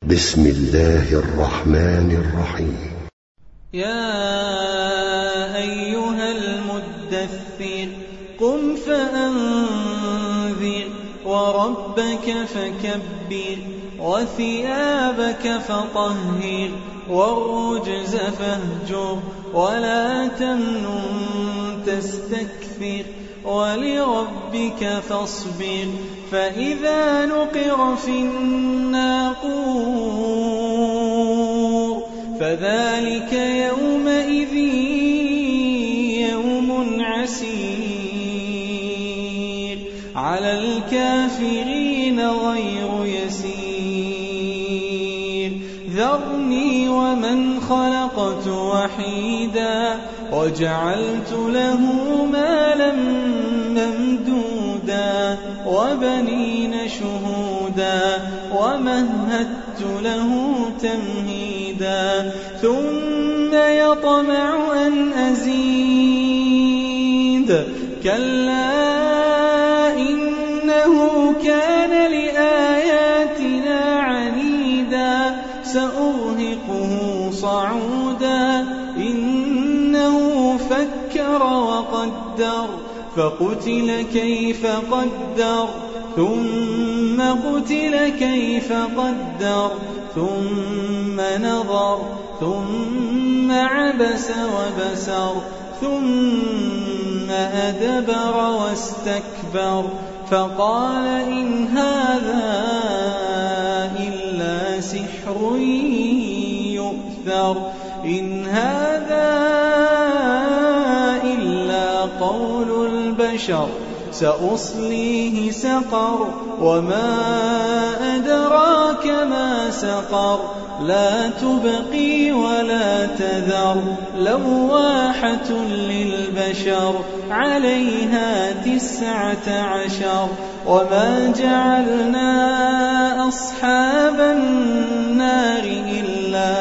بسم الله الرحمن الرحيم. يا أيها المدثر قم فأنذر وربك فكبر وثيابك فطهر والرجز فاهجر ولا تمنن تستكثر ولربك فاصبر فإذا نقر في الناقور فذلك يومئذ يوم عسير على الكافرين غير يسير ذرني ومن خلقت وحيدا وجعلت له مالا ممدودا وبنين شهودا ومهدت له تمهيدا ثم يطمع أن أزيد كلا إنه كان لآياتنا عنيدا سأرهقه صعودا إنه فكر وقدر فقتل كيف قدر ثم قتل كيف قدر ثم نظر ثم عبس وبسر ثم أدبر واستكبر فقال إن هذا إلا سحر يؤثر إن هذا إلا قول البشر سأصليه سقر وما أدراك ما سقر لا تبقي ولا تذر لواحة للبشر عليها 19 وما جعلنا أصحاب النار إلا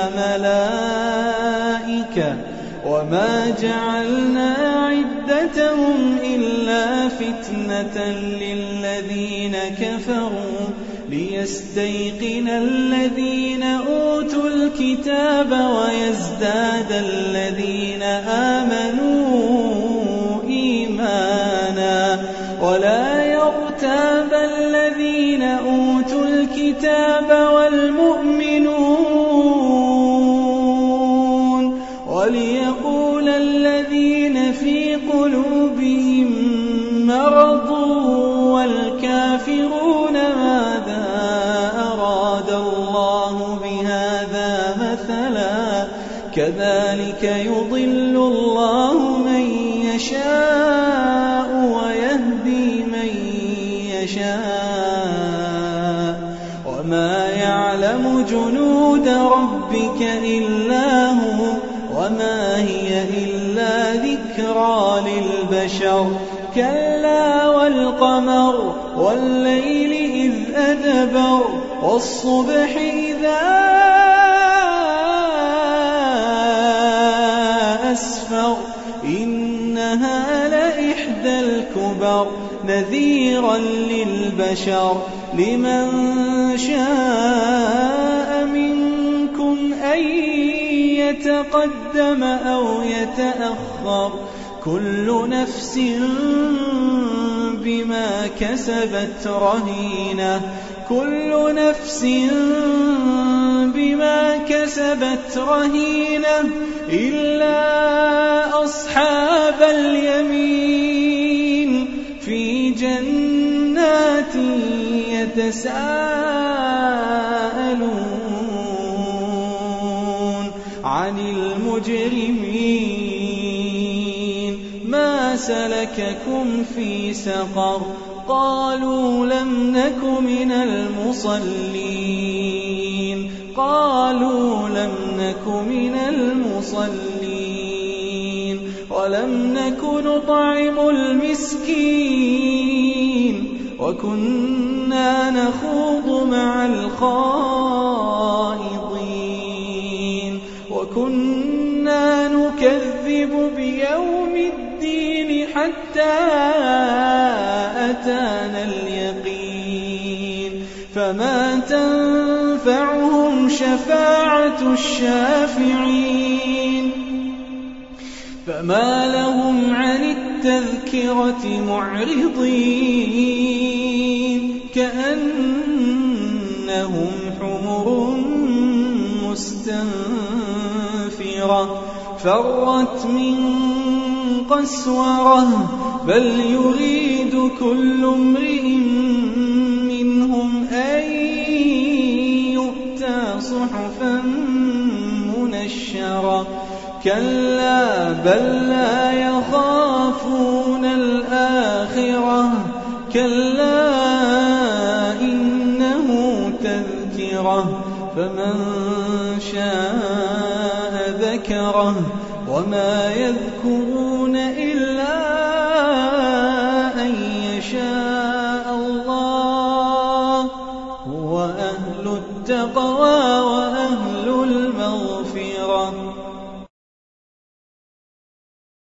ملائكة وما جعلنا عدتهم إلا فتنة للذين كفروا ليستيقن الذين أوتوا الكتاب ويزداد الذين آمنوا إيمانا ولا يرتاب الذين أوتوا الكتاب والمؤمنون وليقول الذين في قلوبهم مرض والكافرون ماذا أراد الله بهذا مثلا كذلك يضل الله من يشاء ويهدي من يشاء وما يعلم جنود ربك إلا هو وما هي إلا ذكرى للبشر كلا والقمر والليل إذ أدبر والصبح إذا أسفر إنها لإحدى الكبر نذيرا للبشر لمن شاء منكم أن يتقدم أو يتأخر كل نفس بما كسبت رهينة كل نفس بما كسبت رهينة إلا أصحاب اليمين في جنات يتساءلون عن المجرمين ما سلككم في سقر قالوا لم نك من المصلين قالوا لم نك من المصلين ولم نك نطعم المسكين وكنا نخوض مع الخائضين وكنا نكذب بيوم الدين حتى أتانا اليقين فما تنفعهم شفاعة الشافعين فما لهم عن التذكرة معرضين كأنهم حمر مستنفرة فرت من قسورة بل يريد كل امرئ منهم أن يؤتى صحفا منشرة كلا بل لا يخافون الآخرة كلا إنه تذكرة فمن شاء ذكره وما يذكرون إلا أن يشاء الله هو أهل التقوى وأهل المغفرة